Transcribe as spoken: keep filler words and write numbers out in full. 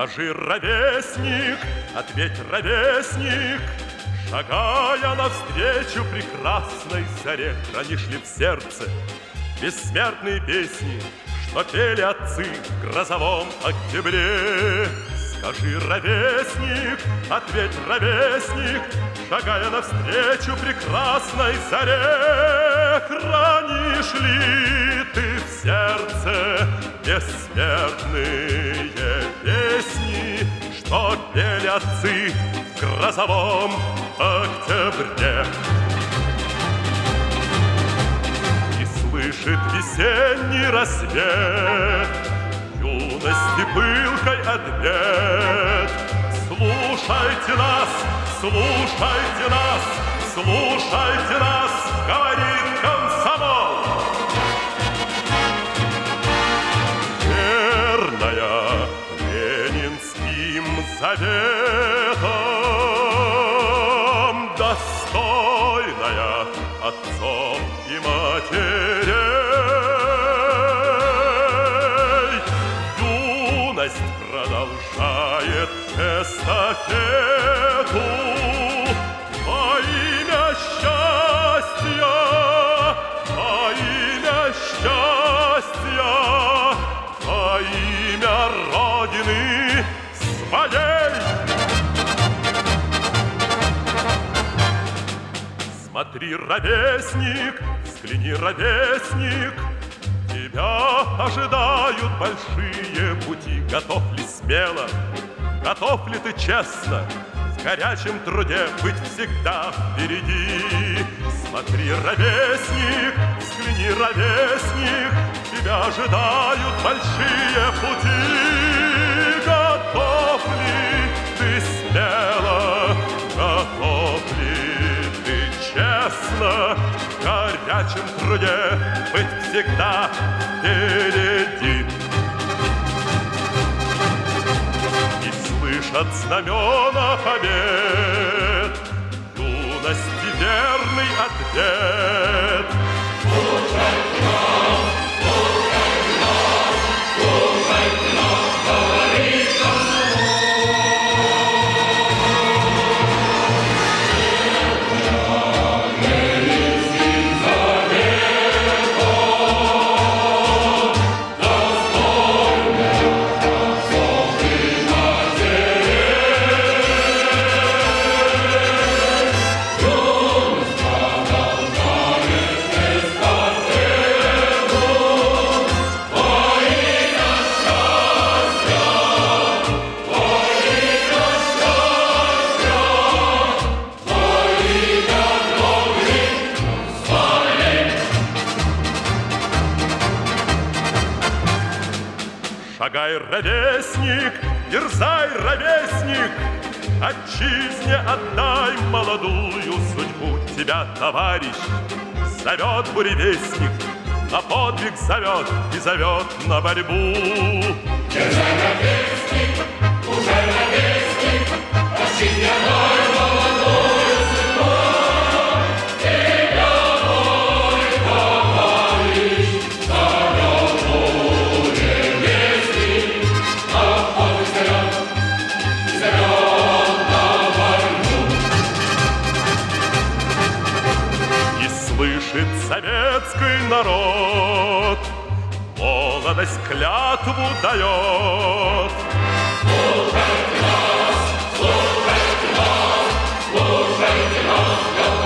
Скажи, ровесник, ответь, ровесник, шагая навстречу прекрасной заре, хранишь ли в сердце бессмертные песни, что пели отцы в грозовом октябре? Скажи, ровесник, ответь, ровесник, шагая навстречу прекрасной заре, хранишь ли ты в сердце бессмертные песни, что пели отцы в грозовом октябре? И слышит весенний рассвет юности пылкой ответ. Слушайте нас, слушайте нас, слушайте нас, говорит комсомол. Верная ленинским заветам, достойная отцов и матерей, юность продолжает эстафету во имя счастья, во имя счастья, во имя Родины своей. Смотри, ровесник, взгляни, ровесник, тебя ожидают большие пути. Готов ли смело, готов ли ты честно в горячем труде быть всегда впереди? Смотри, ровесник, взгляни, ровесник, тебя ожидают большие пути. Готов ли ты смело, готов ли ты честно в горячем труде быть всегда впереди? Слышат знамена побед, юности верный ответ. Слушайте нас, слушайте нас, слушайте нас, говорит Шагай, ровесник, дерзай, ровесник, отчизне отдай молодую судьбу. Тебя, товарищ, зовет буревестник, на подвиг зовет и зовет на борьбу. Дерзай, ровесник, уже ровесник, отчизне отдай молодую судьбу. Тебя, мой товарищ, зовет буревестник, на подвиг зовет и зовет на борьбу. И слышит советский народ, молодость клятву дает. Слушайте нас, слушайте нас, слушайте нас,